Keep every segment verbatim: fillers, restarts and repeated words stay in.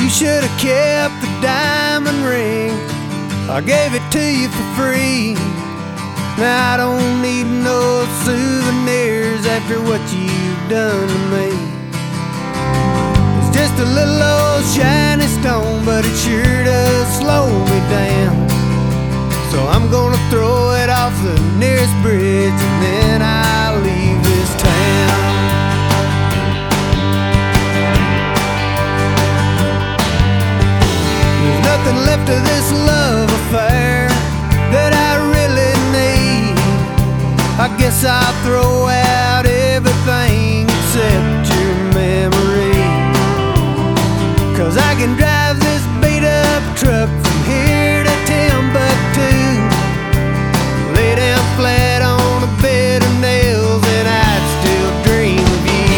You should have kept the diamond ring. I gave it to you for free. Now I don't need no souvenirs after what you've done to me. It's just a little old shiny stone, but it sure does slow me down. So I'm gonna throw it off the nearest bridge, and then I'll leave this town. There's nothing left of this love affair that I really need. I guess I'll throw out everything except your memory. 'Cause I can drive this beat up truck from here to Timbuktu, lay down flat on a bed of nails, and I'd still dream of you.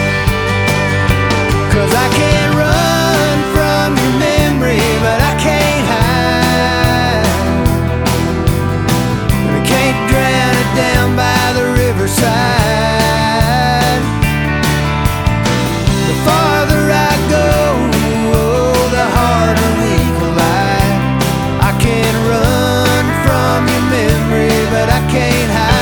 'Cause I can't run from your memory, but I can't hide, and I can't drown it down by the riverside. The farther I go, oh, the harder we collide. I can't run from your memory, but I can't hide.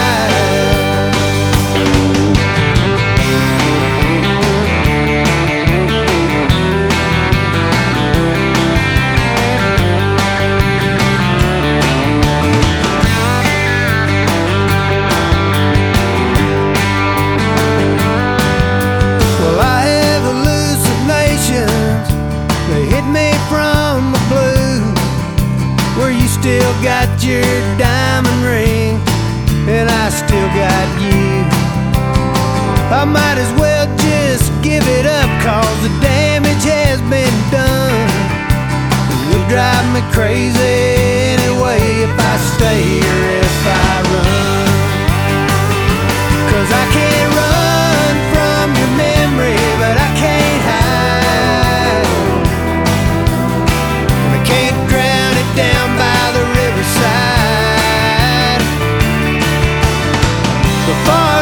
Well, I have hallucinations, they hit me from the blue, where you still got your diamond ring and I still got you. I might as well just give it up, 'cause the damage has been done. You'll drive me crazy anyway if I stay or if I run. 'Cause I can't run from your memory, but I can't hide, and I can't drown it down by the riverside. The far